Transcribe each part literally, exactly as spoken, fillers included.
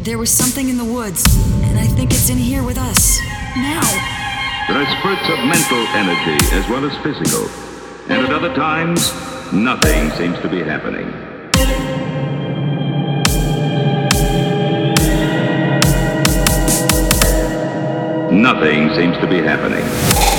There was something in the woods, and I think it's in here with us. Now. There are spurts of mental energy as well as physical. And at other times, nothing seems to be happening. Nothing seems to be happening.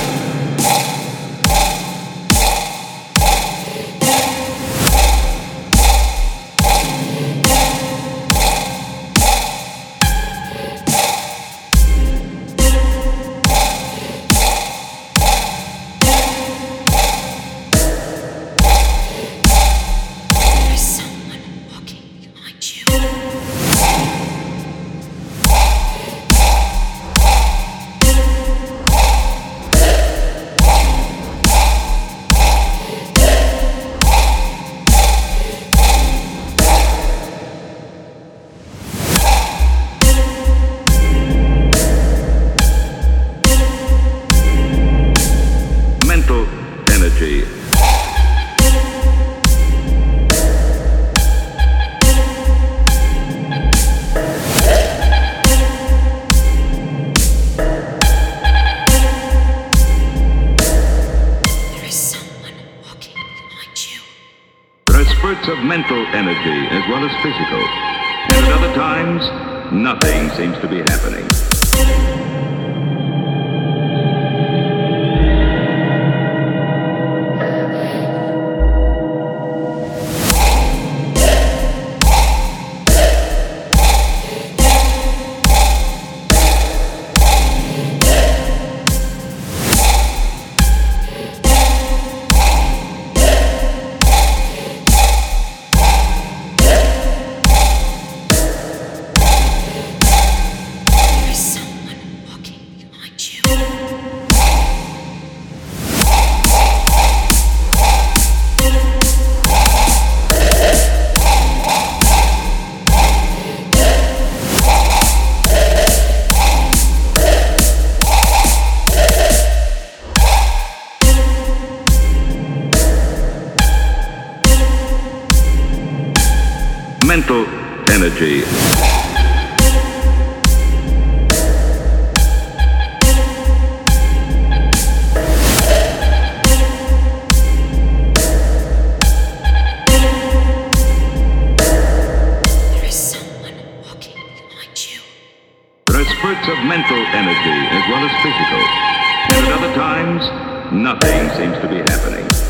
Energy. There is someone walking behind you. There are spurts of mental energy as well as physical. And at other times, nothing seems to be happening. Mental energy. There is someone walking behind you. There are spurts of mental energy as well as physical. And at other times, nothing seems to be happening.